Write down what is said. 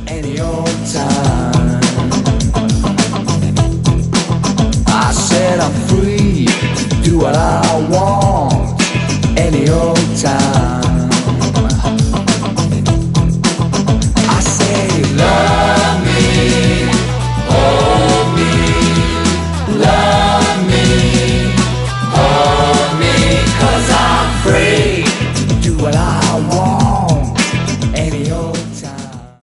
any old time. I said I'm free to do what I